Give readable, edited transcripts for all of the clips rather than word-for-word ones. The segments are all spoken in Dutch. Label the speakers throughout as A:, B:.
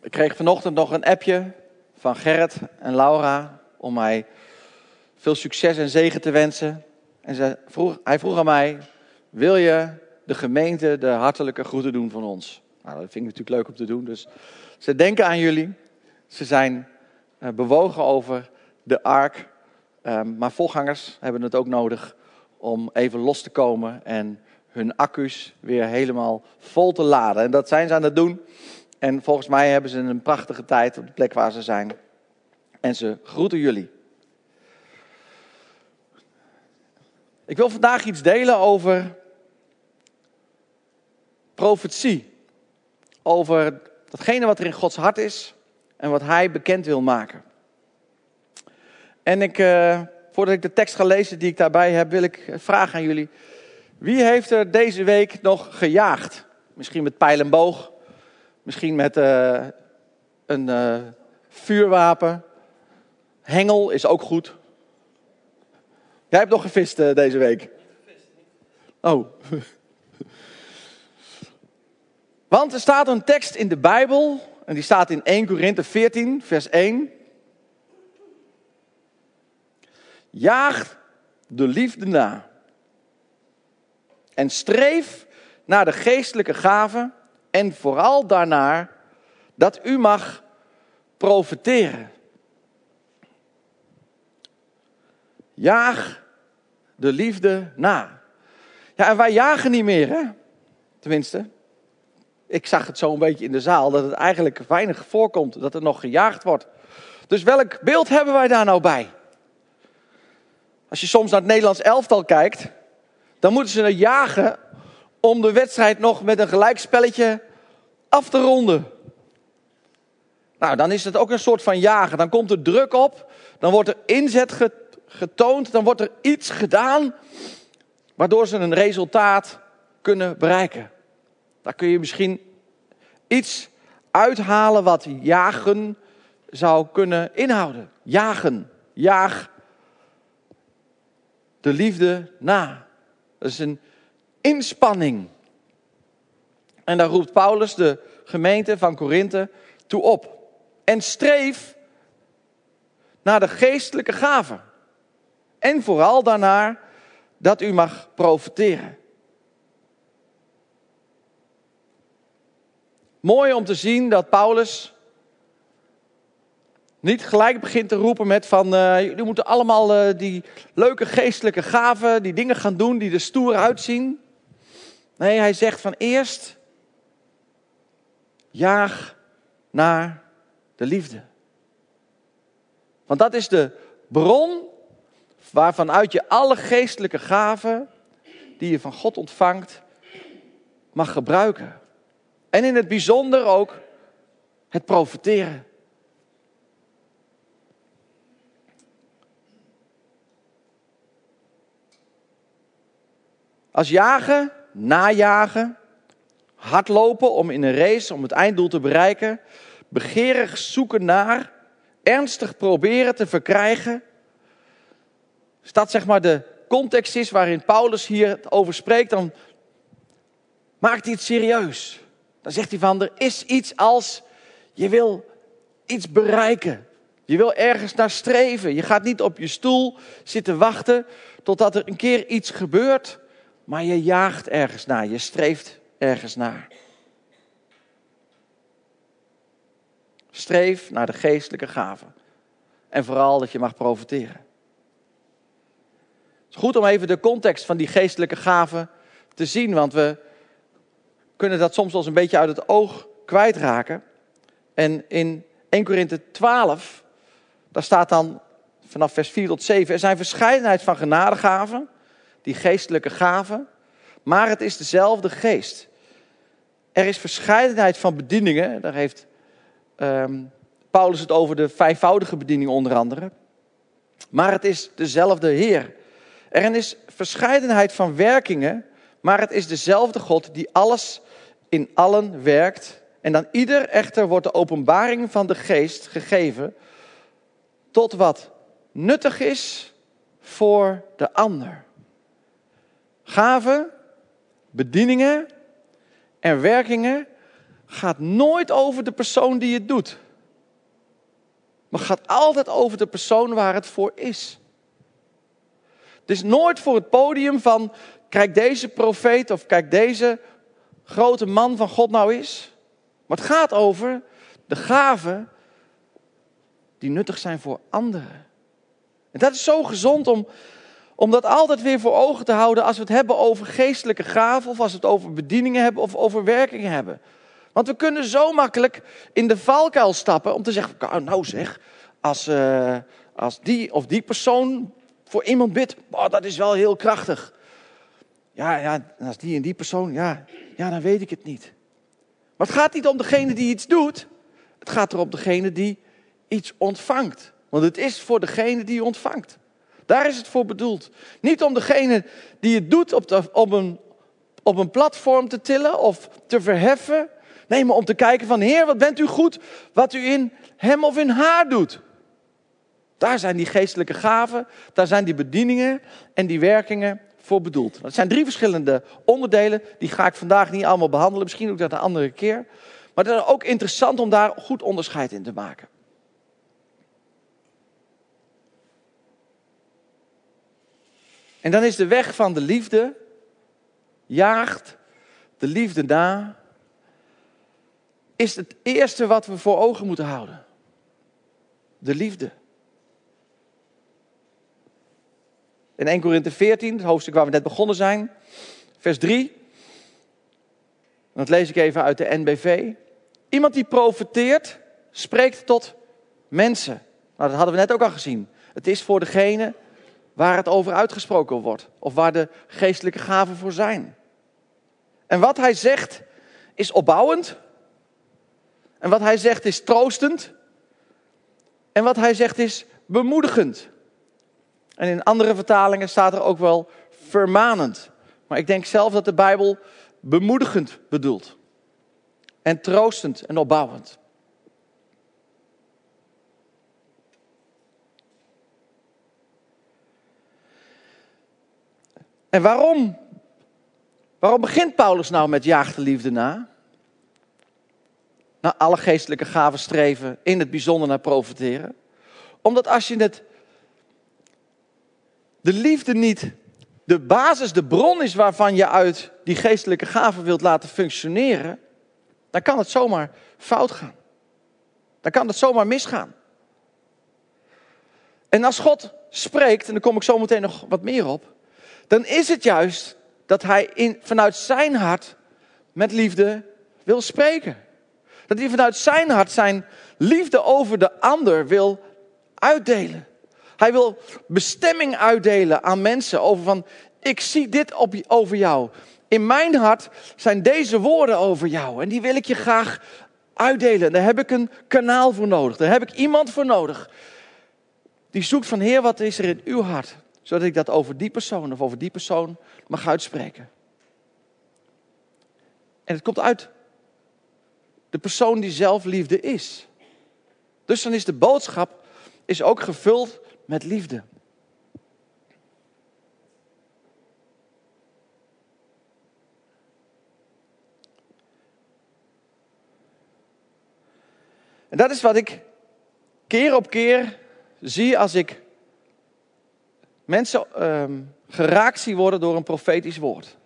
A: Ik kreeg vanochtend nog een appje van Gerrit en Laura om mij veel succes en zegen te wensen. En hij vroeg aan mij, wil je de gemeente de hartelijke groeten doen van ons? Nou, dat vind ik natuurlijk leuk om te doen. Dus ze denken aan jullie. Ze zijn bewogen over de ark. Maar voorgangers hebben het ook nodig om even los te komen en hun accu's weer helemaal vol te laden. En dat zijn ze aan het doen. En volgens mij hebben ze een prachtige tijd op de plek waar ze zijn. En ze groeten jullie. Ik wil vandaag iets delen over profetie. Over datgene wat er in Gods hart is en wat Hij bekend wil maken. En voordat ik de tekst ga lezen die ik daarbij heb, wil ik vragen aan jullie. Wie heeft er deze week nog gejaagd? Misschien met pijl en boog. Misschien met een vuurwapen. Hengel is ook goed. Jij hebt nog gevist deze week. Oh. Want er staat een tekst in de Bijbel. En die staat in 1 Korinthe 14 vers 1. Jaag de liefde na. En streef naar de geestelijke gaven. En vooral daarnaar dat u mag profeteren. Jaag de liefde na. Ja, en wij jagen niet meer, hè? Tenminste, ik zag het zo een beetje in de zaal, dat het eigenlijk weinig voorkomt dat er nog gejaagd wordt. Dus welk beeld hebben wij daar nou bij? Als je soms naar het Nederlands elftal kijkt, dan moeten ze jagen om de wedstrijd nog met een gelijkspelletje af te ronden. Nou, dan is het ook een soort van jagen. Dan komt er druk op, dan wordt er inzet getoond, dan wordt er iets gedaan waardoor ze een resultaat kunnen bereiken. Daar kun je misschien iets uithalen wat jagen zou kunnen inhouden. Jagen, jaag de liefde na. Dat is een inspanning. En daar roept Paulus de gemeente van Korinthe toe op. En streef naar de geestelijke gaven. En vooral daarnaar dat u mag profeteren. Mooi om te zien dat Paulus niet gelijk begint te roepen met van jullie moeten allemaal die leuke geestelijke gaven, die dingen gaan doen die er stoer uitzien. Nee, hij zegt van eerst jaag naar de liefde. Want dat is de bron waarvanuit je alle geestelijke gaven die je van God ontvangt mag gebruiken. En in het bijzonder ook het profeteren. Als jagen, najagen, hardlopen om in een race, om het einddoel te bereiken, begeerig zoeken naar, ernstig proberen te verkrijgen. Als dat zeg maar de context is waarin Paulus hier over spreekt, dan maakt hij het serieus. Dan zegt hij van, er is iets als, je wil iets bereiken. Je wil ergens naar streven. Je gaat niet op je stoel zitten wachten totdat er een keer iets gebeurt. Maar je jaagt ergens naar, je streeft ergens naar. Streef naar de geestelijke gaven. En vooral dat je mag profiteren. Het is goed om even de context van die geestelijke gaven te zien. Want we kunnen dat soms wel eens een beetje uit het oog kwijtraken. En in 1 Korinthe 12, daar staat dan vanaf vers 4 tot 7... er zijn verscheidenheid van genadegaven, die geestelijke gaven, maar het is dezelfde geest. Er is verscheidenheid van bedieningen, daar heeft Paulus het over de vijfvoudige bediening onder andere. Maar het is dezelfde Heer. Er is verscheidenheid van werkingen, maar het is dezelfde God die alles in allen werkt. En dan ieder echter wordt de openbaring van de geest gegeven tot wat nuttig is voor de ander. Gaven, bedieningen en werkingen gaat nooit over de persoon die het doet. Maar gaat altijd over de persoon waar het voor is. Het is nooit voor het podium van, kijk deze profeet of kijk deze grote man van God nou eens. Maar het gaat over de gaven die nuttig zijn voor anderen. En dat is zo gezond om dat altijd weer voor ogen te houden als we het hebben over geestelijke gaven of als we het over bedieningen hebben of over werkingen hebben. Want we kunnen zo makkelijk in de valkuil stappen om te zeggen, nou zeg, als die of die persoon voor iemand bidt, dat is wel heel krachtig. Ja, als die en die persoon, ja, dan weet ik het niet. Maar het gaat niet om degene die iets doet, het gaat er om degene die iets ontvangt. Want het is voor degene die ontvangt. Daar is het voor bedoeld. Niet om degene die het doet op een platform te tillen of te verheffen. Nee, maar om te kijken van, Heer, wat bent u goed wat u in hem of in haar doet. Daar zijn die geestelijke gaven, daar zijn die bedieningen en die werkingen voor bedoeld. Dat zijn 3 verschillende onderdelen, die ga ik vandaag niet allemaal behandelen. Misschien ook dat een andere keer. Maar het is ook interessant om daar goed onderscheid in te maken. En dan is de weg van de liefde, jaagt de liefde na, is het eerste wat we voor ogen moeten houden. De liefde. In 1 Korinthe 14, het hoofdstuk waar we net begonnen zijn, vers 3. Dat lees ik even uit de NBV. Iemand die profeteert, spreekt tot mensen. Nou, dat hadden we net ook al gezien. Het is voor degene waar het over uitgesproken wordt. Of waar de geestelijke gaven voor zijn. En wat hij zegt is opbouwend. En wat hij zegt is troostend. En wat hij zegt is bemoedigend. En in andere vertalingen staat er ook wel vermanend. Maar ik denk zelf dat de Bijbel bemoedigend bedoelt. En troostend en opbouwend. En waarom begint Paulus nou met jaag de liefde na? Nou, alle geestelijke gaven streven in het bijzonder naar profeteren. Omdat als je de liefde niet de basis, de bron is waarvan je uit die geestelijke gaven wilt laten functioneren, dan kan het zomaar fout gaan. Dan kan het zomaar misgaan. En als God spreekt, en daar kom ik zo meteen nog wat meer op, dan is het juist dat hij vanuit zijn hart met liefde wil spreken. Dat hij vanuit zijn hart zijn liefde over de ander wil uitdelen. Hij wil bestemming uitdelen aan mensen over van, ik zie dit over jou. In mijn hart zijn deze woorden over jou en die wil ik je graag uitdelen. Daar heb ik een kanaal voor nodig. Daar heb ik iemand voor nodig. Die zoekt van, Heer, wat is er in uw hart? Zodat ik dat over die persoon of over die persoon mag uitspreken. En het komt uit de persoon die zelf liefde is. Dus dan is de boodschap ook gevuld met liefde. En dat is wat ik keer op keer zie als ik mensen geraakt zie worden door een profetisch woord.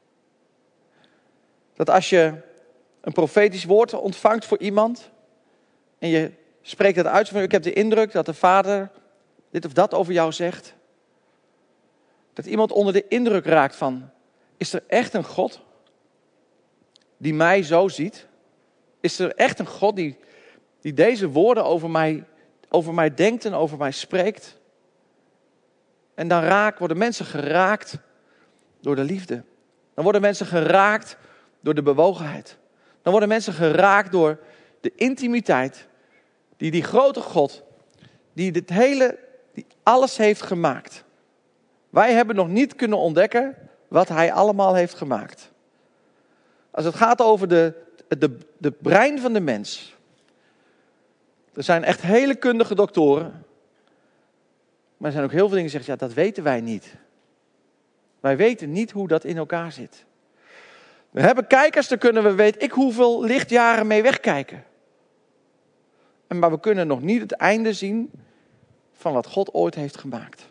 A: Dat als je een profetisch woord ontvangt voor iemand en je spreekt het uit van, ik heb de indruk dat de Vader dit of dat over jou zegt. Dat iemand onder de indruk raakt van, is er echt een God die mij zo ziet? Is er echt een God die deze woorden over mij denkt en over mij spreekt? En dan worden mensen geraakt door de liefde. Dan worden mensen geraakt door de bewogenheid. Dan worden mensen geraakt door de intimiteit die grote God, die alles heeft gemaakt. Wij hebben nog niet kunnen ontdekken wat hij allemaal heeft gemaakt. Als het gaat over de brein van de mens. Er zijn echt hele kundige doktoren. Maar er zijn ook heel veel dingen die zeggen, ja, dat weten wij niet. Wij weten niet hoe dat in elkaar zit. We hebben kijkers, daar kunnen we weet ik hoeveel lichtjaren mee wegkijken. Maar we kunnen nog niet het einde zien van wat God ooit heeft gemaakt.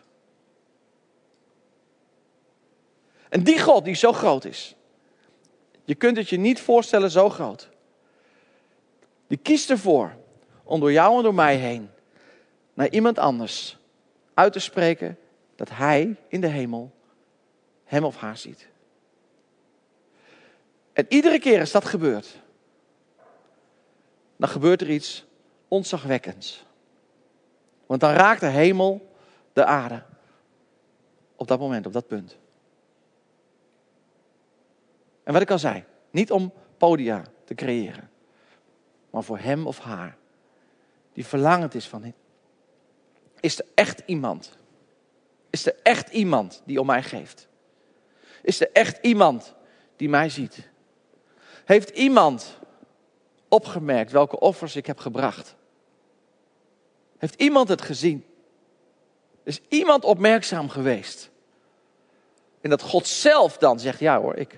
A: En die God die zo groot is. Je kunt het je niet voorstellen zo groot. Die kiest ervoor om door jou en door mij heen naar iemand anders uit te spreken dat hij in de hemel hem of haar ziet. En iedere keer als dat gebeurt, dan gebeurt er iets ontzagwekkends. Want dan raakt de hemel de aarde. Op dat moment, op dat punt. En wat ik al zei, niet om podia te creëren, maar voor hem of haar die verlangend is van hem. Is er echt iemand? Is er echt iemand die om mij geeft? Is er echt iemand die mij ziet? Heeft iemand opgemerkt welke offers ik heb gebracht? Heeft iemand het gezien? Is iemand opmerkzaam geweest? En dat God zelf dan zegt, ja hoor, ik.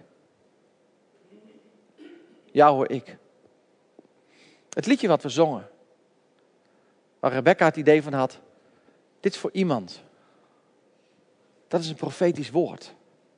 A: Ja hoor, ik. Het liedje wat we zongen, waar Rebecca het idee van had, dit is voor iemand. Dat is een profetisch woord.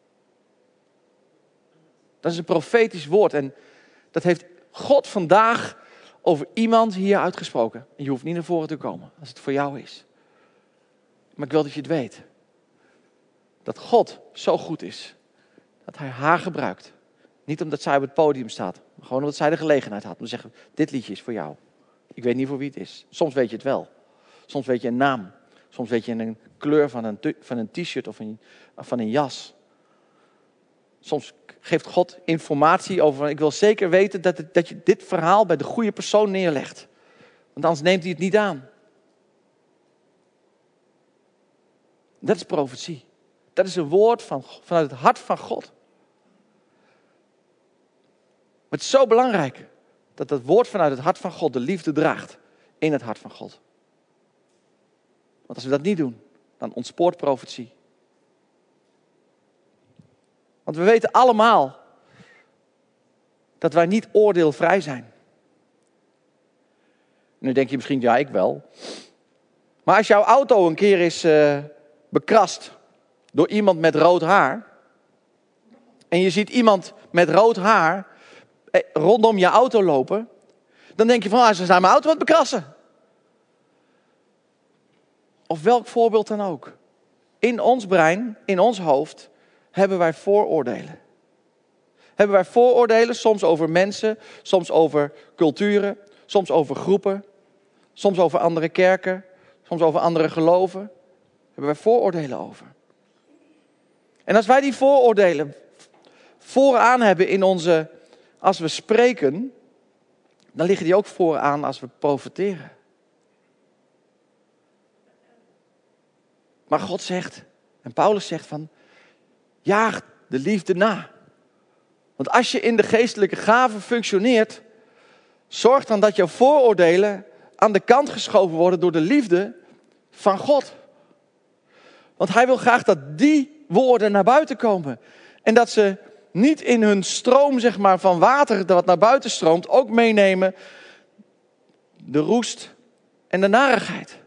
A: Dat is een profetisch woord en dat heeft God vandaag over iemand hier uitgesproken. En je hoeft niet naar voren te komen als het voor jou is. Maar ik wil dat je het weet. Dat God zo goed is. Dat hij haar gebruikt. Niet omdat zij op het podium staat. Maar gewoon omdat zij de gelegenheid had. Om te zeggen, dit liedje is voor jou. Ik weet niet voor wie het is. Soms weet je het wel. Soms weet je een naam. Soms weet je een kleur van een t-shirt of van een jas. Soms geeft God informatie over. Ik wil zeker weten dat je dit verhaal bij de goede persoon neerlegt. Want anders neemt hij het niet aan. Dat is profetie. Dat is een woord vanuit het hart van God. Maar het is zo belangrijk dat het woord vanuit het hart van God de liefde draagt in het hart van God. Want als we dat niet doen, dan ontspoort profetie. Want we weten allemaal dat wij niet oordeelvrij zijn. Nu denk je misschien, ja, ik wel. Maar als jouw auto een keer is bekrast door iemand met rood haar. En je ziet iemand met rood haar rondom je auto lopen. Dan denk je van, ze zijn mijn auto aan het bekrassen. Of welk voorbeeld dan ook. In ons brein, in ons hoofd, hebben wij vooroordelen. Hebben wij vooroordelen, soms over mensen, soms over culturen, soms over groepen, soms over andere kerken, soms over andere geloven. Hebben wij vooroordelen over. En als wij die vooroordelen vooraan hebben in onze, als we spreken, dan liggen die ook vooraan als we profeteren. Maar God zegt, en Paulus zegt van, jaag de liefde na. Want als je in de geestelijke gaven functioneert, zorg dan dat jouw vooroordelen aan de kant geschoven worden door de liefde van God. Want hij wil graag dat die woorden naar buiten komen. En dat ze niet in hun stroom, zeg maar, van water dat naar buiten stroomt, ook meenemen de roest en de narigheid.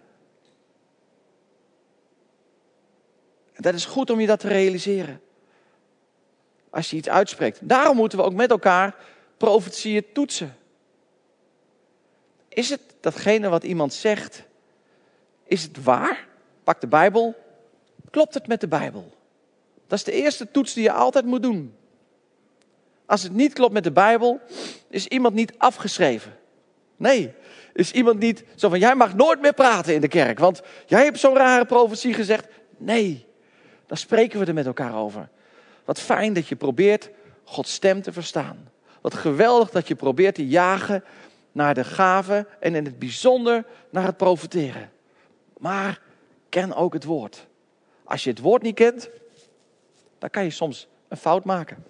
A: En dat is goed om je dat te realiseren. Als je iets uitspreekt. Daarom moeten we ook met elkaar profetieën toetsen. Is het datgene wat iemand zegt, is het waar? Pak de Bijbel. Klopt het met de Bijbel? Dat is de eerste toets die je altijd moet doen. Als het niet klopt met de Bijbel, is iemand niet afgeschreven. Nee, is iemand niet zo van, jij mag nooit meer praten in de kerk, want jij hebt zo'n rare profetie gezegd. Nee, dan spreken we er met elkaar over. Wat fijn dat je probeert Gods stem te verstaan. Wat geweldig dat je probeert te jagen naar de gaven en in het bijzonder naar het profeteren. Maar ken ook het woord. Als je het woord niet kent, dan kan je soms een fout maken.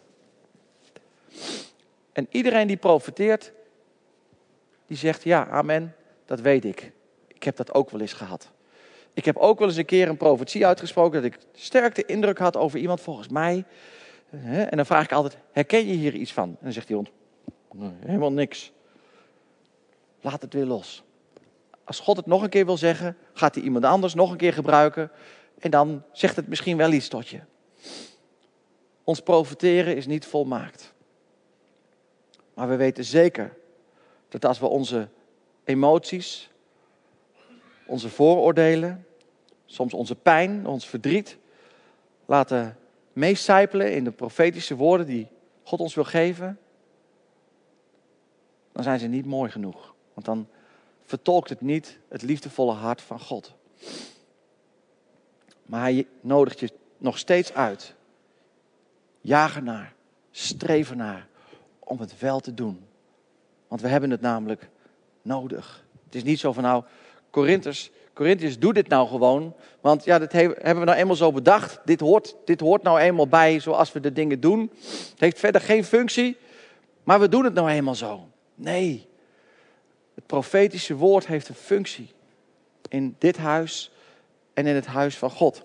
A: En iedereen die profeteert, die zegt ja, amen, dat weet ik. Ik heb dat ook wel eens gehad. Ik heb ook wel eens een keer een profetie uitgesproken dat ik sterk de indruk had over iemand. Volgens mij En dan vraag ik altijd, herken je hier iets van? En dan zegt die hond, nee, helemaal niks. Laat het weer los. Als God het nog een keer wil zeggen, gaat hij iemand anders nog een keer gebruiken. En dan zegt het misschien wel iets tot je. Ons profeteren is niet volmaakt. Maar we weten zeker dat als we onze emoties, onze vooroordelen, soms onze pijn, ons verdriet, laten meecijpelen in de profetische woorden die God ons wil geven, dan zijn ze niet mooi genoeg. Want dan vertolkt het niet het liefdevolle hart van God. Maar hij nodigt je nog steeds uit. Jaag ernaar, streef ernaar om het wel te doen. Want we hebben het namelijk nodig. Het is niet zo van nou, Korintiërs, doe dit nou gewoon. Want ja, dat hebben we nou eenmaal zo bedacht. Dit hoort nou eenmaal bij zoals we de dingen doen. Het heeft verder geen functie, maar we doen het nou eenmaal zo. Nee, het profetische woord heeft een functie. In dit huis en in het huis van God.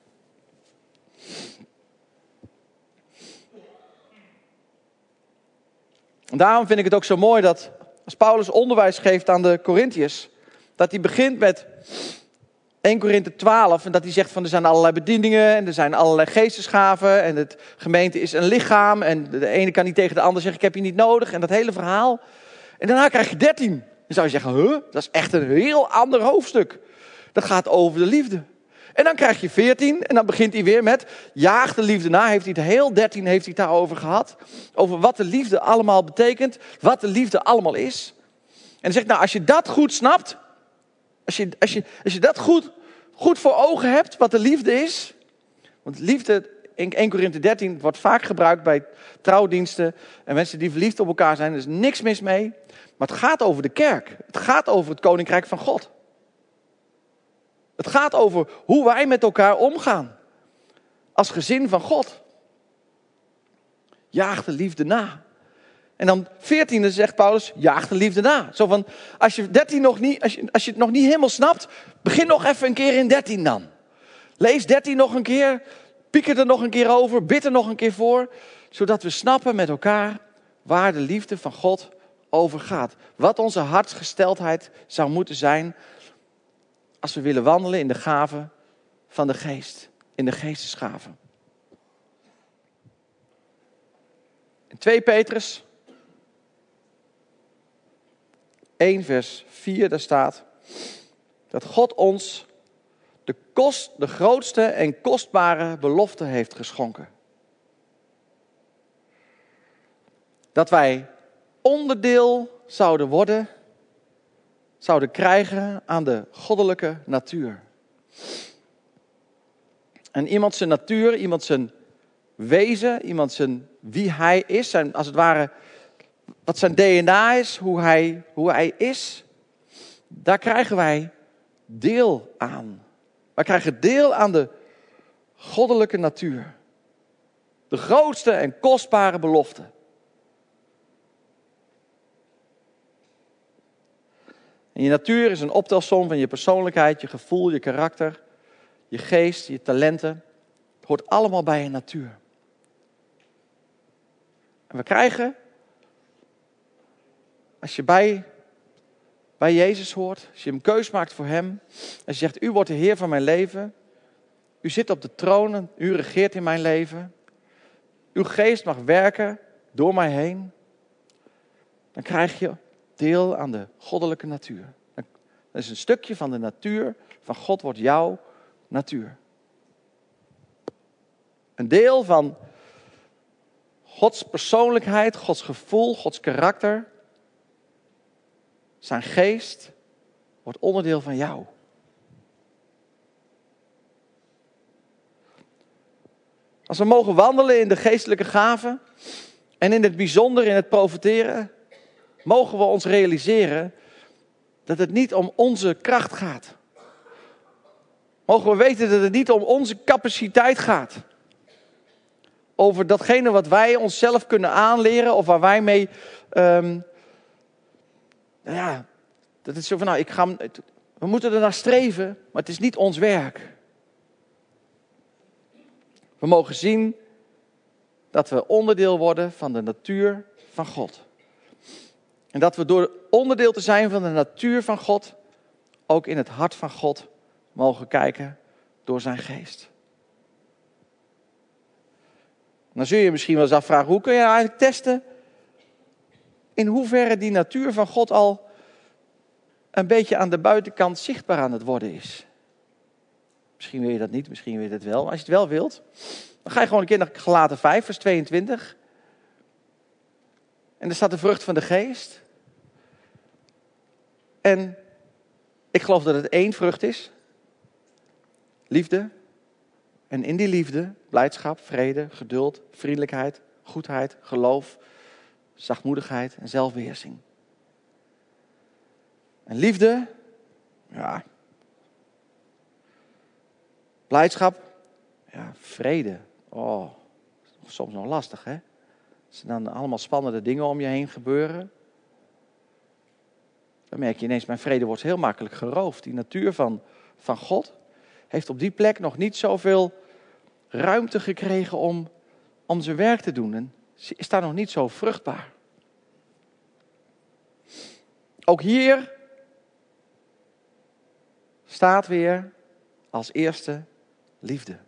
A: En daarom vind ik het ook zo mooi dat als Paulus onderwijs geeft aan de Korintiërs, dat hij begint met 1 Korinthe 12 en dat hij zegt van er zijn allerlei bedieningen en er zijn allerlei geestesgaven en het gemeente is een lichaam en de ene kan niet tegen de ander zeggen ik heb je niet nodig en dat hele verhaal. En daarna krijg je 13. Dan zou je zeggen, dat is echt een heel ander hoofdstuk. Dat gaat over de liefde. En dan krijg je 14 en dan begint hij weer met jaag de liefde na. Heeft hij het heel 13 heeft hij het daarover gehad. Over wat de liefde allemaal betekent. Wat de liefde allemaal is. En hij zegt, nou als je dat goed snapt. Als je dat goed voor ogen hebt, wat de liefde is. Want liefde in 1 Korinthe 13 wordt vaak gebruikt bij trouwdiensten. En mensen die verliefd op elkaar zijn. Er is niks mis mee. Maar het gaat over de kerk. Het gaat over het koninkrijk van God. Het gaat over hoe wij met elkaar omgaan. Als gezin van God. Jaag de liefde na. En dan 14e zegt Paulus, jaag de liefde na. Zo van, als je 13 nog niet, als je het nog niet helemaal snapt, begin nog even een keer in 13 dan. Lees 13 nog een keer, pieker er nog een keer over, bid er nog een keer voor. Zodat we snappen met elkaar waar de liefde van God over gaat. Wat onze hartsgesteldheid zou moeten zijn als we willen wandelen in de gaven van de geest. In de geestesgaven. In 2 Petrus 1 vers 4 daar staat dat God ons de grootste en kostbare belofte heeft geschonken. Dat wij onderdeel zouden krijgen aan de goddelijke natuur. En iemand zijn natuur, iemand zijn wezen, iemand zijn wie hij is, zijn, als het ware wat zijn DNA is, hoe hij is, daar krijgen wij deel aan. Wij krijgen deel aan de goddelijke natuur. De grootste en kostbare belofte. En je natuur is een optelsom van je persoonlijkheid, je gevoel, je karakter, je geest, je talenten. Het hoort allemaal bij je natuur. En we krijgen, als je bij Jezus hoort, als je een keus maakt voor hem, als je zegt, u wordt de Heer van mijn leven, u zit op de troon, u regeert in mijn leven, uw geest mag werken door mij heen, dan krijg je deel aan de goddelijke natuur. Dat is een stukje van de natuur van God wordt jouw natuur. Een deel van Gods persoonlijkheid, Gods gevoel, Gods karakter, zijn geest wordt onderdeel van jou. Als we mogen wandelen in de geestelijke gaven en in het bijzonder in het profeteren, mogen we ons realiseren dat het niet om onze kracht gaat. Mogen we weten dat het niet om onze capaciteit gaat. Over datgene wat wij onszelf kunnen aanleren of waar wij mee... dat is zo van, we moeten er naar streven, maar het is niet ons werk. We mogen zien dat we onderdeel worden van de natuur van God. En dat we door onderdeel te zijn van de natuur van God, ook in het hart van God mogen kijken door zijn geest. Dan zul je misschien wel eens afvragen, hoe kun je eigenlijk testen in hoeverre die natuur van God al een beetje aan de buitenkant zichtbaar aan het worden is. Misschien wil je dat niet, misschien wil je dat wel. Maar als je het wel wilt, dan ga je gewoon een keer naar Galaten 5, vers 22. En daar staat de vrucht van de geest. En ik geloof dat het één vrucht is. Liefde. En in die liefde, blijdschap, vrede, geduld, vriendelijkheid, goedheid, geloof, zachtmoedigheid en zelfbeheersing. En liefde, ja. Blijdschap, ja, vrede. Oh, soms nog lastig, hè? Als er dan allemaal spannende dingen om je heen gebeuren. Dan merk je ineens, mijn vrede wordt heel makkelijk geroofd. Die natuur van God heeft op die plek nog niet zoveel ruimte gekregen om zijn werk te doen. En is daar nog niet zo vruchtbaar. Ook hier staat weer als eerste liefde.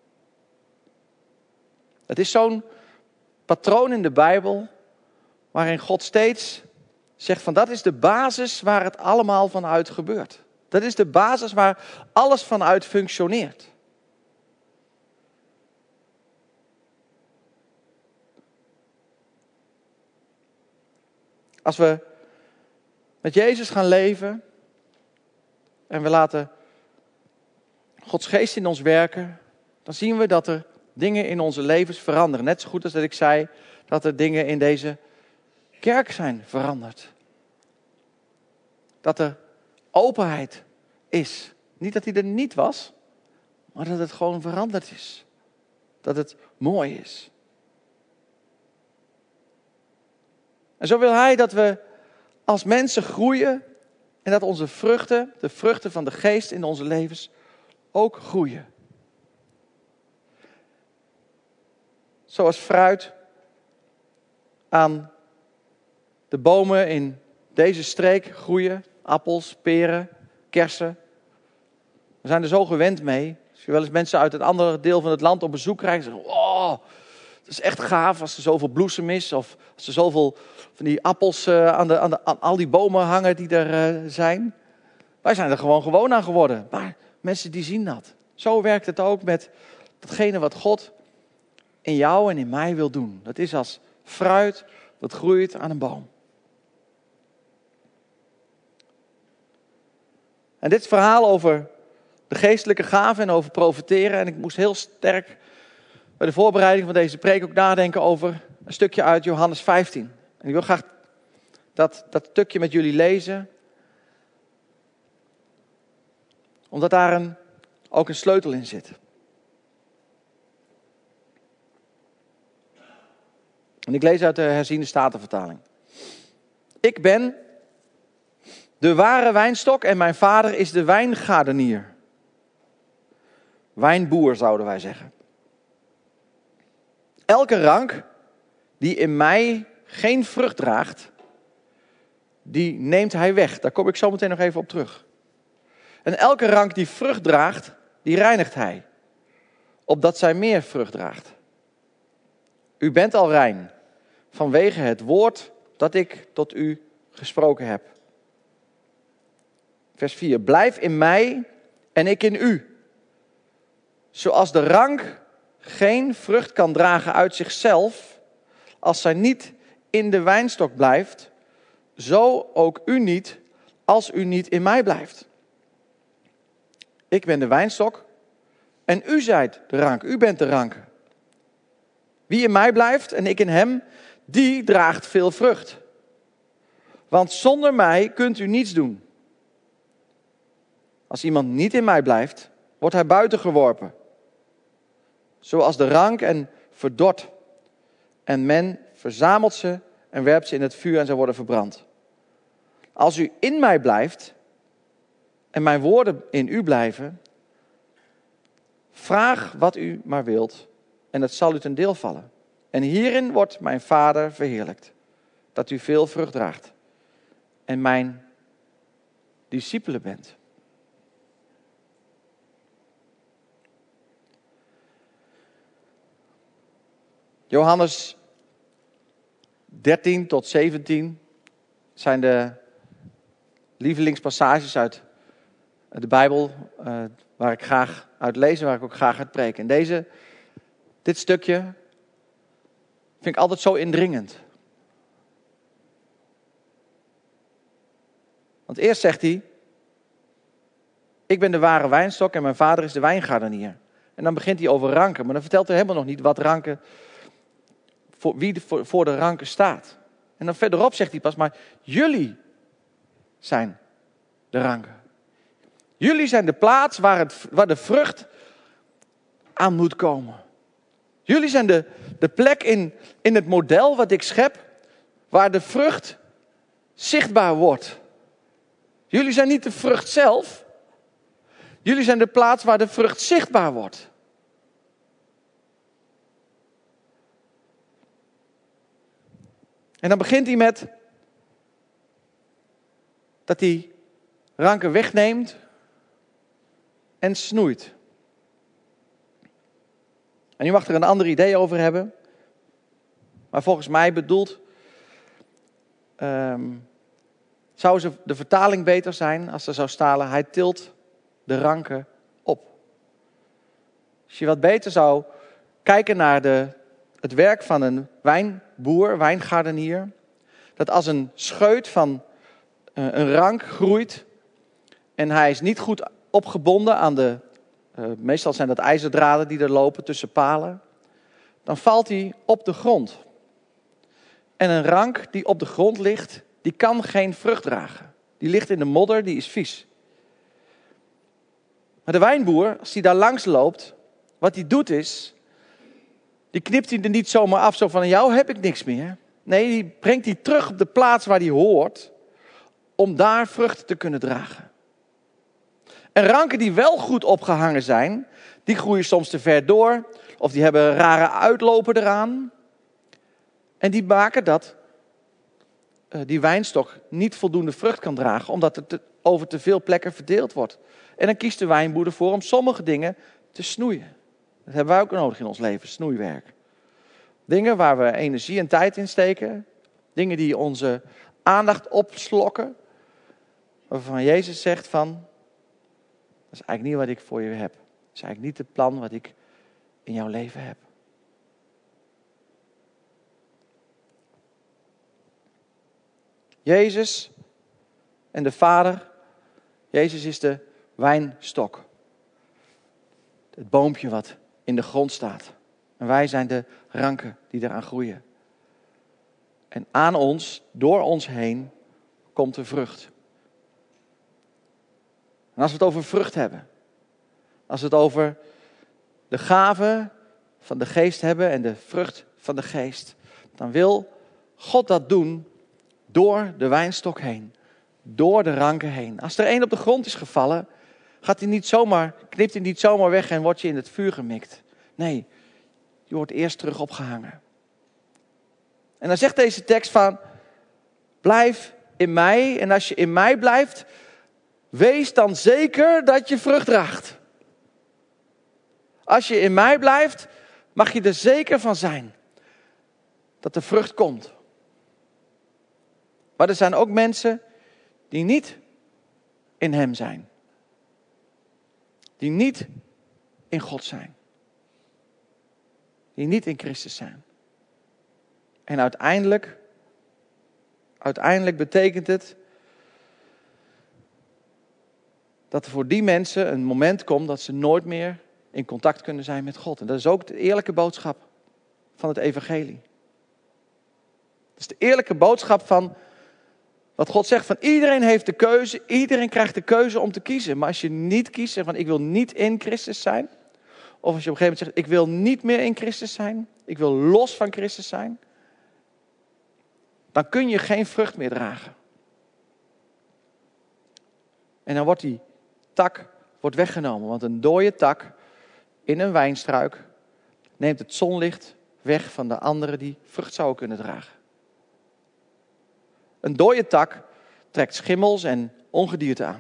A: Het is zo'n patroon in de Bijbel waarin God steeds zegt van dat is de basis waar het allemaal vanuit gebeurt. Dat is de basis waar alles vanuit functioneert. Als we met Jezus gaan leven en we laten Gods geest in ons werken, dan zien we dat er dingen in onze levens veranderen. Net zo goed als dat ik zei dat er dingen in deze kerk zijn veranderd. Dat er openheid is. Niet dat die er niet was, maar dat het gewoon veranderd is. Dat het mooi is. En zo wil hij dat we als mensen groeien en dat onze vruchten, de vruchten van de geest in onze levens, ook groeien. Zoals fruit aan de bomen in deze streek groeien. Appels, peren, kersen. We zijn er zo gewend mee. Als je wel eens mensen uit een ander deel van het land op bezoek krijgt, zeggen oh, het is echt gaaf als er zoveel bloesem is. Of als er zoveel van die appels aan al die bomen hangen die er zijn. Wij zijn er gewoon aan geworden. Maar mensen die zien dat. Zo werkt het ook met datgene wat God in jou en in mij wil doen. Dat is als fruit dat groeit aan een boom. En dit verhaal over de geestelijke gaven en over profeteren. En ik moest heel sterk bij de voorbereiding van deze preek ook nadenken over een stukje uit Johannes 15. En ik wil graag dat stukje met jullie lezen. Omdat daar ook een sleutel in zit. En ik lees uit de herziende statenvertaling. Ik ben de ware wijnstok en mijn vader is de wijngaardenier. Wijnboer zouden wij zeggen. Elke rank die in mij geen vrucht draagt, die neemt hij weg. Daar kom ik zo meteen nog even op terug. En elke rank die vrucht draagt, die reinigt hij, opdat zij meer vrucht draagt. U bent al rein, vanwege het woord dat ik tot u gesproken heb. Vers 4. Blijf in mij en ik in u. Zoals de rank geen vrucht kan dragen uit zichzelf, als zij niet in de wijnstok blijft, zo ook u niet, als u niet in mij blijft. Ik ben de wijnstok en u zijt de rank. U bent de rank. Wie in mij blijft en ik in hem, die draagt veel vrucht. Want zonder mij kunt u niets doen. Als iemand niet in mij blijft, wordt hij buiten geworpen. Zoals de rank en verdort. En men verzamelt ze en werpt ze in het vuur en ze worden verbrand. Als u in mij blijft en mijn woorden in u blijven, vraag wat u maar wilt en het zal u ten deel vallen. En hierin wordt mijn Vader verheerlijkt, dat u veel vrucht draagt en mijn discipelen bent. Johannes 13 tot 17 zijn de lievelingspassages uit de Bijbel waar ik graag uit lees en waar ik ook graag uit preek. En dit stukje vind ik altijd zo indringend. Want eerst zegt hij, ik ben de ware wijnstok en mijn vader is de wijngaardenier. En dan begint hij over ranken, maar dan vertelt hij helemaal nog niet wat ranken, wie voor de ranken staat. En dan verderop zegt hij pas, maar jullie zijn de ranken. Jullie zijn de plaats waar de vrucht aan moet komen. Jullie zijn de plek in het model wat ik schep, waar de vrucht zichtbaar wordt. Jullie zijn niet de vrucht zelf. Jullie zijn de plaats waar de vrucht zichtbaar wordt. En dan begint hij met dat hij ranken wegneemt en snoeit. En u mag er een ander idee over hebben. Maar volgens mij bedoelt, zou de vertaling beter zijn als er zou staan, hij tilt de ranken op. Als je wat beter zou kijken naar het werk van een wijnboer, wijngaardenier, dat als een scheut van een rank groeit en hij is niet goed opgebonden aan meestal zijn dat ijzerdraden die er lopen tussen palen, dan valt hij op de grond. En een rank die op de grond ligt, die kan geen vrucht dragen. Die ligt in de modder, die is vies. Maar de wijnboer, als hij daar langs loopt, wat hij doet is, die knipt hij er niet zomaar af, zo van jou heb ik niks meer. Nee, die brengt hij terug op de plaats waar hij hoort, om daar vruchten te kunnen dragen. En ranken die wel goed opgehangen zijn, die groeien soms te ver door, of die hebben rare uitlopen eraan. En die maken dat die wijnstok niet voldoende vrucht kan dragen, omdat het over te veel plekken verdeeld wordt. En dan kiest de wijnboer ervoor om sommige dingen te snoeien. Dat hebben wij ook nodig in ons leven, snoeiwerk. Dingen waar we energie en tijd in steken. Dingen die onze aandacht opslokken. Waarvan Jezus zegt van, dat is eigenlijk niet wat ik voor je heb. Dat is eigenlijk niet het plan wat ik in jouw leven heb. Jezus en de Vader. Jezus is de wijnstok. Het boompje wat in de grond staat. En wij zijn de ranken die eraan groeien. En aan ons, door ons heen, komt de vrucht. En als we het over vrucht hebben. Als we het over de gave van de geest hebben en de vrucht van de geest. Dan wil God dat doen door de wijnstok heen. Door de ranken heen. Als er één op de grond is gevallen, knipt hij niet zomaar weg en wordt je in het vuur gemikt. Nee, je wordt eerst terug opgehangen. En dan zegt deze tekst van, blijf in mij en als je in mij blijft, wees dan zeker dat je vrucht draagt. Als je in mij blijft, mag je er zeker van zijn dat de vrucht komt. Maar er zijn ook mensen die niet in hem zijn. Die niet in God zijn. Die niet in Christus zijn. En uiteindelijk betekent het dat er voor die mensen een moment komt dat ze nooit meer in contact kunnen zijn met God. En dat is ook de eerlijke boodschap van het evangelie. Dat is de eerlijke boodschap van wat God zegt van iedereen heeft de keuze, iedereen krijgt de keuze om te kiezen. Maar als je niet kiest, zeg van ik wil niet in Christus zijn. Of als je op een gegeven moment zegt ik wil niet meer in Christus zijn. Ik wil los van Christus zijn. Dan kun je geen vrucht meer dragen. En dan wordt die tak weggenomen. Want een dode tak in een wijnstruik neemt het zonlicht weg van de anderen die vrucht zouden kunnen dragen. Een dode tak trekt schimmels en ongedierte aan.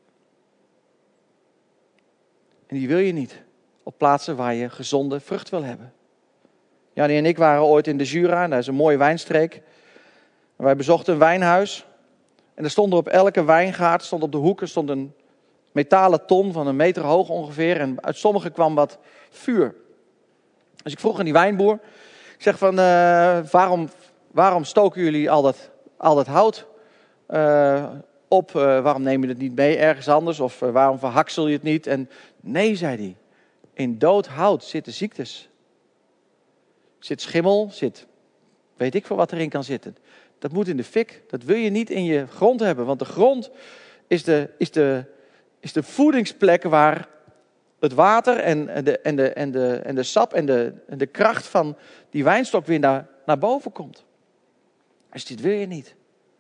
A: En die wil je niet op plaatsen waar je gezonde vrucht wil hebben. Jannie en ik waren ooit in de Jura, dat is een mooie wijnstreek. En wij bezochten een wijnhuis. En er stond er op elke wijngaard, stond op de hoeken, stond een metalen ton van 1 meter hoog ongeveer. En uit sommige kwam wat vuur. Dus ik vroeg aan die wijnboer, ik zeg van, waarom stoken jullie al dat hout op? Waarom neem je het niet mee ergens anders? Of waarom verhaksel je het niet? En nee, zei hij, in dood hout zitten ziektes. Zit schimmel, weet ik veel wat erin kan zitten. Dat moet in de fik. Dat wil je niet in je grond hebben. Want de grond is de voedingsplek waar het water en de sap en de kracht van die wijnstok weer naar boven komt. Dus dit wil je niet.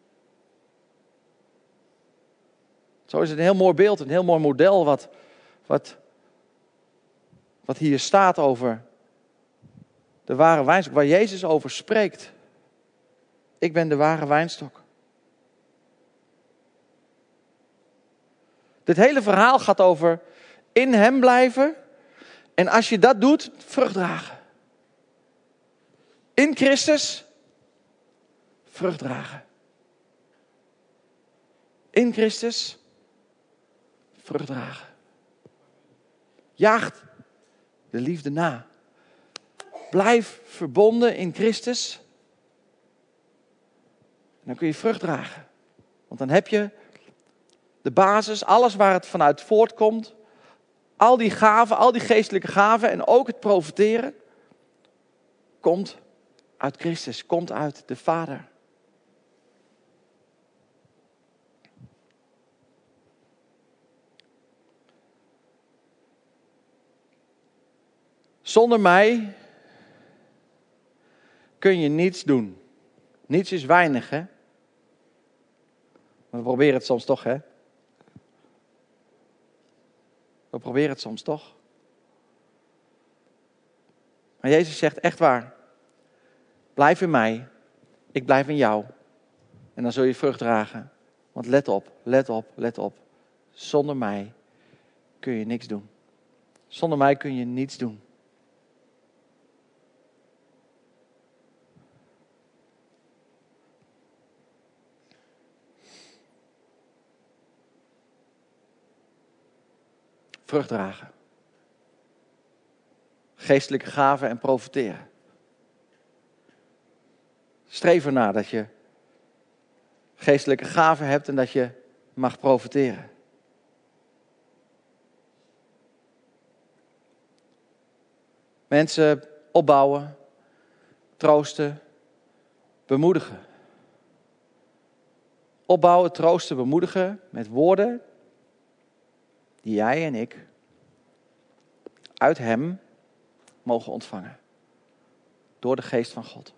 A: Zo is het een heel mooi beeld, een heel mooi model wat hier staat over de ware wijnstok, waar Jezus over spreekt. Ik ben de ware wijnstok. Dit hele verhaal gaat over in hem blijven. En als je dat doet, vrucht dragen. In Christus, vrucht dragen. In Christus, vrucht dragen. Jaagt de liefde na. Blijf verbonden in Christus. En dan kun je vrucht dragen. Want dan heb je de basis, alles waar het vanuit voortkomt. Al die gaven, al die geestelijke gaven en ook het profeteren. Komt uit Christus, komt uit de Vader. Zonder mij kun je niets doen. Niets is weinig, hè? We proberen het soms toch, hè? We proberen het soms toch. Maar Jezus zegt echt waar. Blijf in mij. Ik blijf in jou. En dan zul je vrucht dragen. Want let op, let op, let op. Zonder mij kun je niks doen. Zonder mij kun je niets doen. Vrucht dragen. Geestelijke gaven en profiteren. Streef ernaar dat je geestelijke gaven hebt en dat je mag profiteren. Mensen opbouwen, troosten, bemoedigen. Opbouwen, troosten, bemoedigen met woorden die jij en ik uit hem mogen ontvangen. Door de geest van God.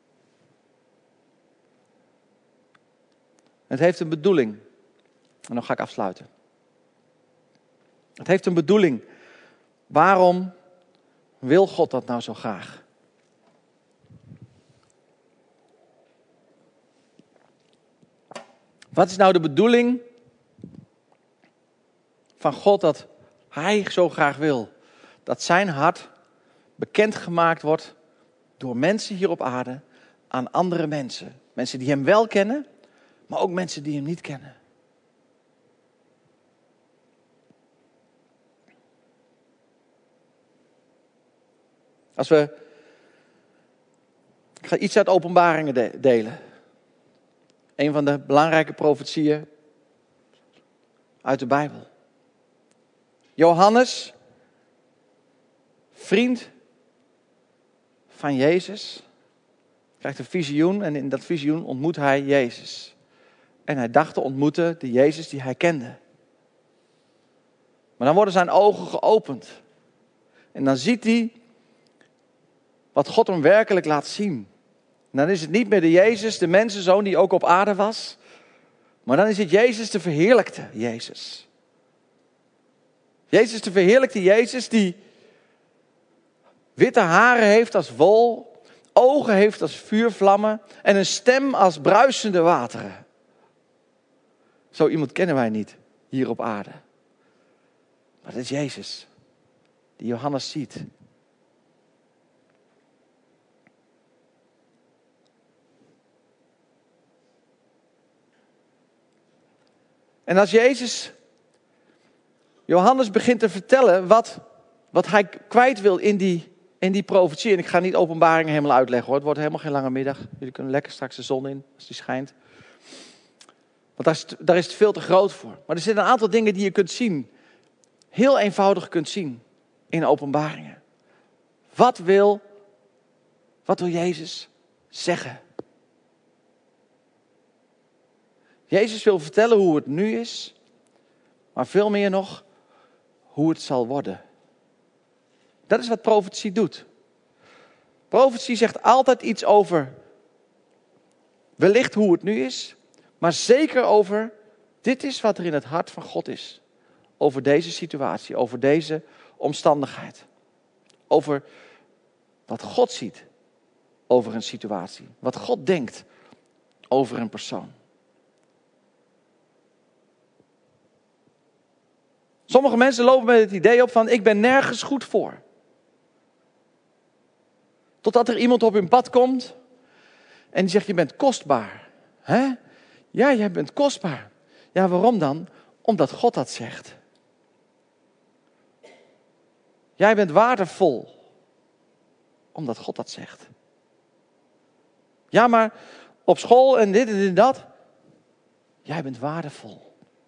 A: Het heeft een bedoeling. En dan ga ik afsluiten. Het heeft een bedoeling. Waarom wil God dat nou zo graag? Wat is nou de bedoeling van God dat hij zo graag wil? Dat zijn hart bekendgemaakt wordt door mensen hier op aarde aan andere mensen. Mensen die hem wel kennen, maar ook mensen die hem niet kennen. Ik ga iets uit Openbaringen delen. Een van de belangrijke profetieën uit de Bijbel. Johannes, vriend van Jezus, krijgt een visioen en in dat visioen ontmoet hij Jezus. En hij dacht te ontmoeten de Jezus die hij kende. Maar dan worden zijn ogen geopend. En dan ziet hij wat God hem werkelijk laat zien. En dan is het niet meer de Jezus, de mensenzoon die ook op aarde was. Maar dan is het Jezus, de verheerlijkte Jezus. Jezus, de verheerlijkte Jezus die witte haren heeft als wol, ogen heeft als vuurvlammen en een stem als bruisende wateren. Zo iemand kennen wij niet hier op aarde. Maar dat is Jezus, die Johannes ziet. En als Jezus Johannes begint te vertellen wat hij kwijt wil in die profetie. En ik ga niet Openbaringen helemaal uitleggen hoor. Het wordt helemaal geen lange middag. Jullie kunnen lekker straks de zon in als die schijnt. Want daar is het veel te groot voor. Maar er zitten een aantal dingen die je kunt zien. Heel eenvoudig kunt zien in Openbaringen. Wat wil Jezus zeggen? Jezus wil vertellen hoe het nu is. Maar veel meer nog hoe het zal worden. Dat is wat profetie doet. Profetie zegt altijd iets over wellicht hoe het nu is. Maar zeker over dit is wat er in het hart van God is. Over deze situatie, over deze omstandigheid. Over wat God ziet over een situatie. Wat God denkt over een persoon. Sommige mensen lopen met het idee op van ik ben nergens goed voor. Totdat er iemand op hun pad komt en die zegt je bent kostbaar. Hè? Ja, jij bent kostbaar. Ja, waarom dan? Omdat God dat zegt. Jij bent waardevol. Omdat God dat zegt. Ja, maar op school en dit en dat. Jij bent waardevol.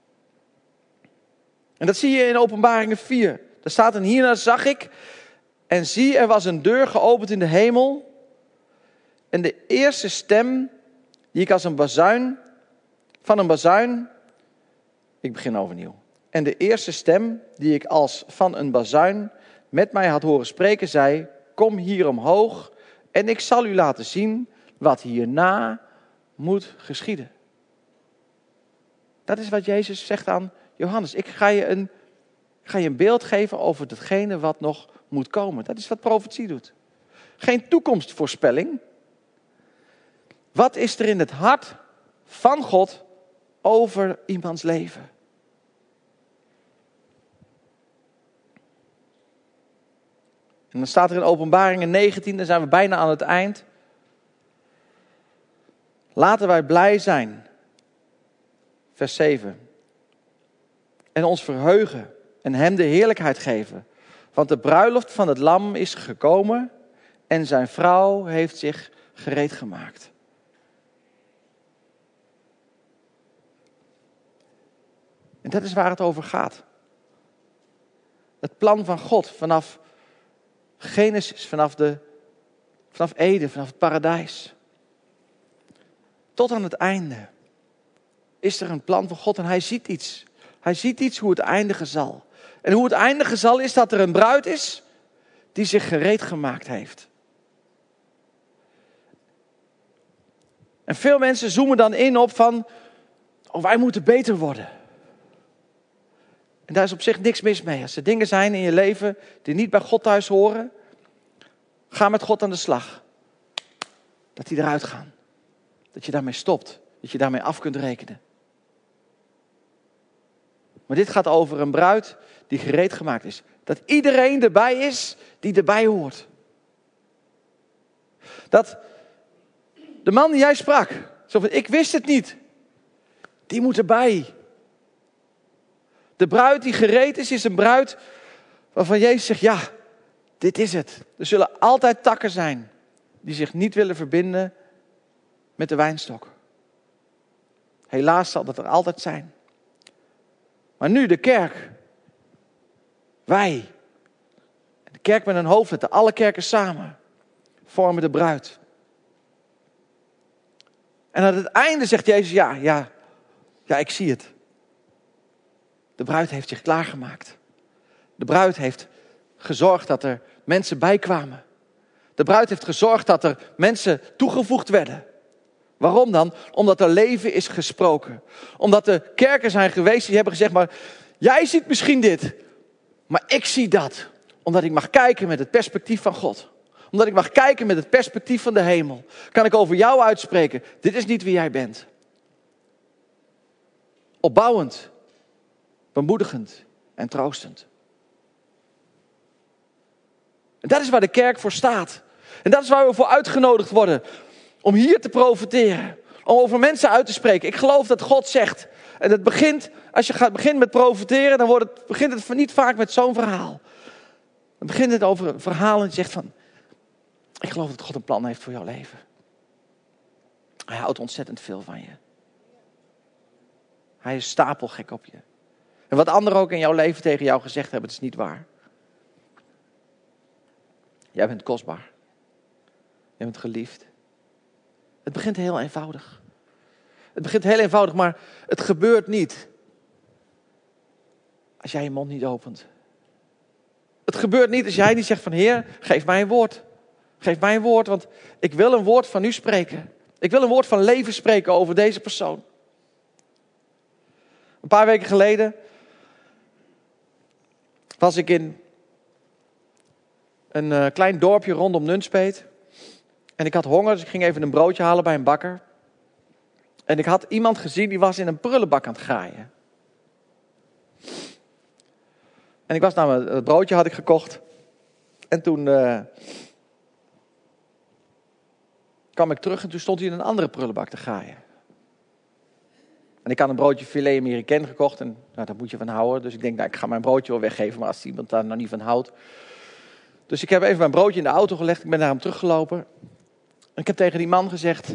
A: En dat zie je in Openbaringen 4. Daar staat en hierna zag ik. En zie, er was een deur geopend in de hemel. En de eerste stem die ik als een bazuin. Van een bazuin. Ik begin overnieuw. En de eerste stem die ik als van een bazuin met mij had horen spreken zei. Kom hier omhoog en ik zal u laten zien wat hierna moet geschieden. Dat is wat Jezus zegt aan Johannes. Ik ga je een beeld geven over datgene wat nog moet komen. Dat is wat profetie doet. Geen toekomstvoorspelling. Wat is er in het hart van God over iemands leven? En dan staat er in Openbaringen 19, dan zijn we bijna aan het eind. Laten wij blij zijn. Vers 7. En ons verheugen en hem de heerlijkheid geven. Want de bruiloft van het lam is gekomen en zijn vrouw heeft zich gereed gemaakt. En dat is waar het over gaat. Het plan van God vanaf Genesis, vanaf Eden, vanaf het paradijs. Tot aan het einde is er een plan van God en hij ziet iets. Hij ziet iets hoe het eindigen zal. En hoe het eindigen zal is dat er een bruid is die zich gereed gemaakt heeft. En veel mensen zoomen dan in op van, wij moeten beter worden. En daar is op zich niks mis mee. Als er dingen zijn in je leven die niet bij God thuis horen, ga met God aan de slag. Dat die eruit gaan. Dat je daarmee stopt. Dat je daarmee af kunt rekenen. Maar dit gaat over een bruid die gereed gemaakt is. Dat iedereen erbij is die erbij hoort. Dat de man die jij sprak, zo van ik wist het niet, die moet erbij. De bruid die gereed is een bruid waarvan Jezus zegt, ja, dit is het. Er zullen altijd takken zijn die zich niet willen verbinden met de wijnstok. Helaas zal dat er altijd zijn. Maar nu de kerk. Wij. De kerk met een hoofdletter. Alle kerken samen. Vormen de bruid. En aan het einde zegt Jezus, ja, ik zie het. De bruid heeft zich klaargemaakt. De bruid heeft gezorgd dat er mensen bijkwamen. De bruid heeft gezorgd dat er mensen toegevoegd werden. Waarom dan? Omdat er leven is gesproken. Omdat er kerken zijn geweest die hebben gezegd, maar jij ziet misschien dit, maar ik zie dat. Omdat ik mag kijken met het perspectief van God. Omdat ik mag kijken met het perspectief van de hemel. Kan ik over jou uitspreken. Dit is niet wie jij bent. Opbouwend. Bemoedigend. En troostend. En dat is waar de kerk voor staat. En dat is waar we voor uitgenodigd worden. Om hier te profiteren. Om over mensen uit te spreken. Ik geloof dat God zegt. En het begint, als je begint met profiteren, dan begint het niet vaak met zo'n verhaal. Dan begint het over een verhaal en je zegt van, ik geloof dat God een plan heeft voor jouw leven. Hij houdt ontzettend veel van je. Hij is stapelgek op je. En wat anderen ook in jouw leven tegen jou gezegd hebben, het is niet waar. Jij bent kostbaar. Jij bent geliefd. Het begint heel eenvoudig. Het begint heel eenvoudig, maar het gebeurt niet als jij je mond niet opent. Het gebeurt niet als jij niet zegt van Heer, geef mij een woord. Geef mij een woord, want ik wil een woord van u spreken. Ik wil een woord van leven spreken over deze persoon. Een paar weken geleden was ik in een klein dorpje rondom Nunspeet. En ik had honger, dus ik ging even een broodje halen bij een bakker. En ik had iemand gezien die was in een prullenbak aan het graaien. En ik was het broodje had ik gekocht. En toen kwam ik terug en toen stond hij in een andere prullenbak te graaien. En ik had een broodje filet américain gekocht en daar moet je van houden. Dus ik denk, ik ga mijn broodje wel weggeven, maar als iemand daar nou niet van houdt. Dus ik heb even mijn broodje in de auto gelegd, ik ben naar hem teruggelopen. En ik heb tegen die man gezegd,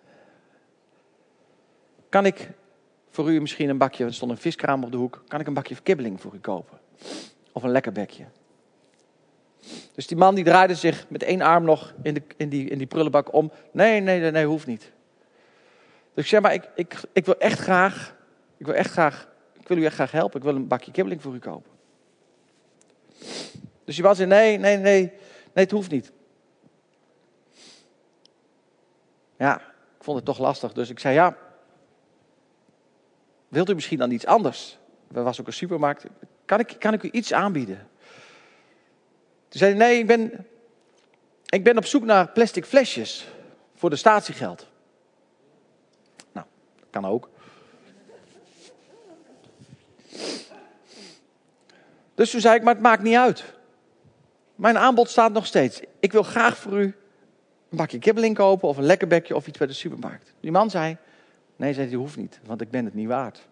A: kan ik voor u misschien een bakje, er stond een viskraam op de hoek, kan ik een bakje kibbeling voor u kopen? Of een lekker bekje. Dus die man die draaide zich met één arm nog in die prullenbak om. Nee, hoeft niet. Dus ik zeg maar, ik wil echt graag, ik wil u echt graag helpen. Ik wil een bakje kibbeling voor u kopen. Dus die man zei, nee, het hoeft niet. Ja, ik vond het toch lastig. Dus ik zei, ja, wilt u misschien dan iets anders? Er was ook een supermarkt. Kan ik u iets aanbieden? Toen zei hij, nee, ik ben op zoek naar plastic flesjes voor de statiegeld. Nou, dat kan ook. Dus toen zei ik, maar het maakt niet uit. Mijn aanbod staat nog steeds. Ik wil graag voor u een bakje kibbeling kopen of een lekker bekje of iets bij de supermarkt. Die man zei, nee, zei hij, hoeft niet, want ik ben het niet waard.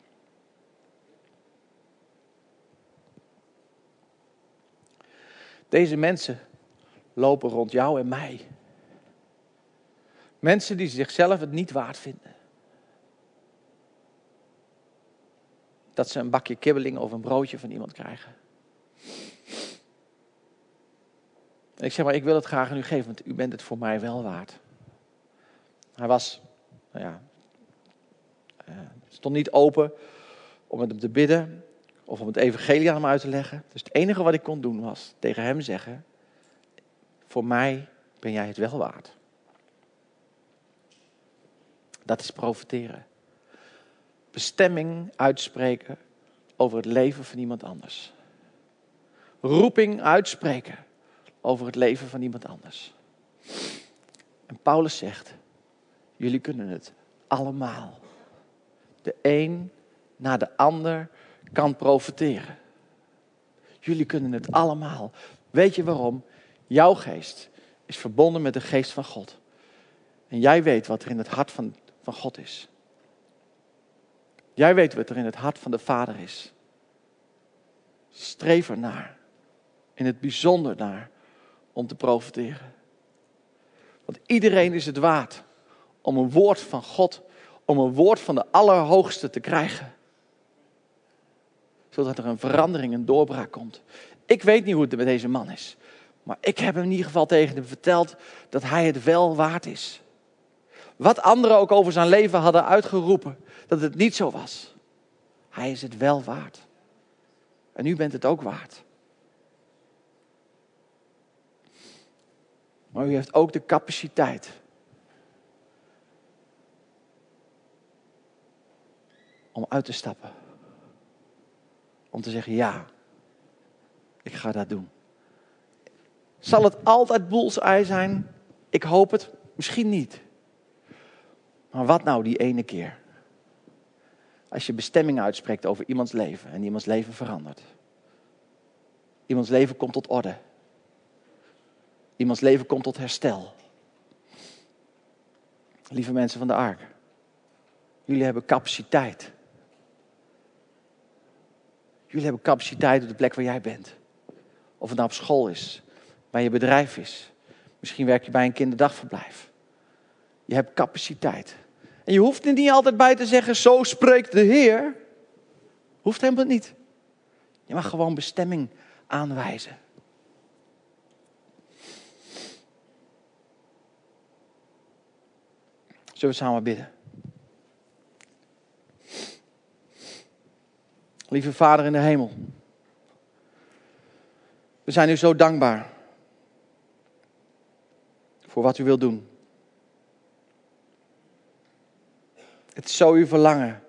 A: Deze mensen lopen rond jou en mij. Mensen die zichzelf het niet waard vinden. Dat ze een bakje kibbeling of een broodje van iemand krijgen. En ik zeg maar, ik wil het graag aan u geven, want u bent het voor mij wel waard. Hij was, stond niet open om met hem te bidden of om het evangelie aan hem uit te leggen. Dus het enige wat ik kon doen was tegen hem zeggen, voor mij ben jij het wel waard. Dat is profiteren. Bestemming uitspreken over het leven van iemand anders. Roeping uitspreken over het leven van iemand anders. En Paulus zegt, jullie kunnen het allemaal. De een na de ander kan profiteren. Jullie kunnen het allemaal. Weet je waarom? Jouw geest is verbonden met de geest van God. En jij weet wat er in het hart van God is. Jij weet wat er in het hart van de Vader is. Streef ernaar. In het bijzonder naar. Om te profiteren. Want iedereen is het waard. Om een woord van God. Om een woord van de Allerhoogste te krijgen. Zodat er een verandering, een doorbraak komt. Ik weet niet hoe het met deze man is. Maar ik heb hem in ieder geval tegen hem verteld dat hij het wel waard is. Wat anderen ook over zijn leven hadden uitgeroepen. Dat het niet zo was. Hij is het wel waard. En u bent het ook waard. Maar u heeft ook de capaciteit. Om uit te stappen. Om te zeggen ja. Ik ga dat doen. Zal het altijd bullseye zijn? Ik hoop het misschien niet. Maar wat nou die ene keer? Als je bestemming uitspreekt over iemands leven en iemands leven verandert. Iemands leven komt tot orde. Iemands leven komt tot herstel. Lieve mensen van de Ark, jullie hebben capaciteit. Jullie hebben capaciteit op de plek waar jij bent. Of het nou op school is, bij je bedrijf is. Misschien werk je bij een kinderdagverblijf. Je hebt capaciteit. En je hoeft er niet altijd bij te zeggen, zo spreekt de Heer. Hoeft helemaal niet. Je mag gewoon bestemming aanwijzen. Zullen we samen bidden? Lieve Vader in de hemel. We zijn u zo dankbaar. Voor wat u wilt doen. Het is zo uw verlangen.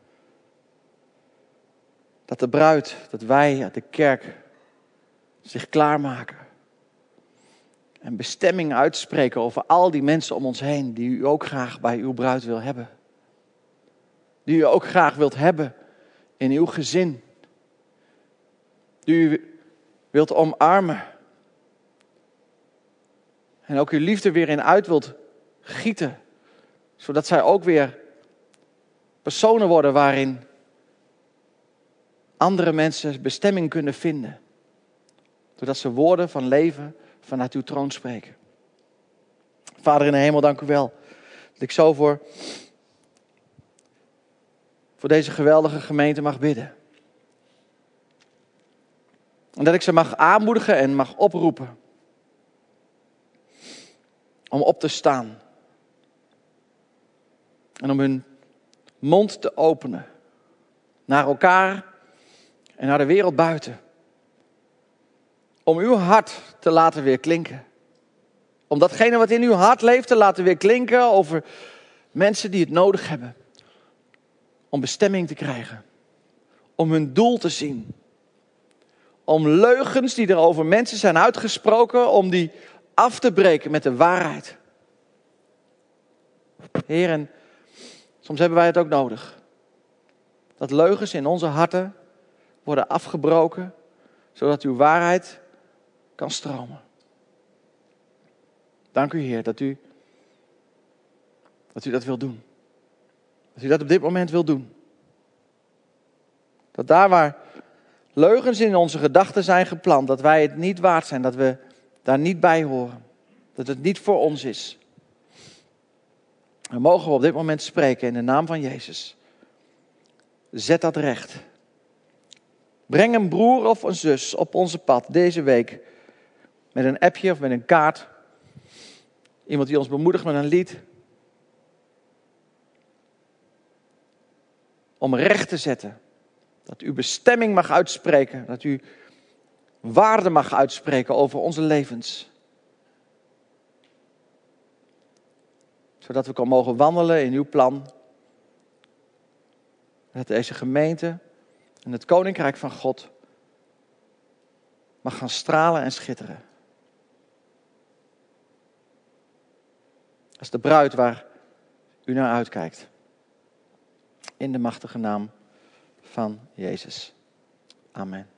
A: Dat de bruid, dat wij, de kerk, zich klaarmaken. En bestemming uitspreken over al die mensen om ons heen. Die u ook graag bij uw bruid wil hebben. Die u ook graag wilt hebben in uw gezin. Die u wilt omarmen. En ook uw liefde weer in uit wilt gieten. Zodat zij ook weer personen worden waarin andere mensen bestemming kunnen vinden. Doordat ze woorden van leven vanuit uw troon spreken. Vader in de hemel, dank u wel. Dat ik zo voor deze geweldige gemeente mag bidden. En dat ik ze mag aanmoedigen en mag oproepen. Om op te staan. En om hun mond te openen. Naar elkaar en naar de wereld buiten. Om uw hart te laten weer klinken. Om datgene wat in uw hart leeft te laten weer klinken over mensen die het nodig hebben. Om bestemming te krijgen. Om hun doel te zien. Om leugens die er over mensen zijn uitgesproken, om die af te breken met de waarheid. Heer, en soms hebben wij het ook nodig. Dat leugens in onze harten worden afgebroken, zodat uw waarheid kan stromen. Dank u, Heer, dat u dat wil doen. Dat u dat op dit moment wil doen. Dat daar waar leugens in onze gedachten zijn geplant, dat wij het niet waard zijn, dat we daar niet bij horen. Dat het niet voor ons is. Dan mogen we op dit moment spreken in de naam van Jezus. Zet dat recht. Breng een broer of een zus op onze pad deze week. Met een appje of met een kaart. Iemand die ons bemoedigt met een lied. Om recht te zetten. Dat u bestemming mag uitspreken. Dat u waarde mag uitspreken over onze levens. Zodat we kan mogen wandelen in uw plan. Dat deze gemeente en het koninkrijk van God mag gaan stralen en schitteren. Dat is de bruid waar u naar uitkijkt. In de machtige naam van Jezus. Amen.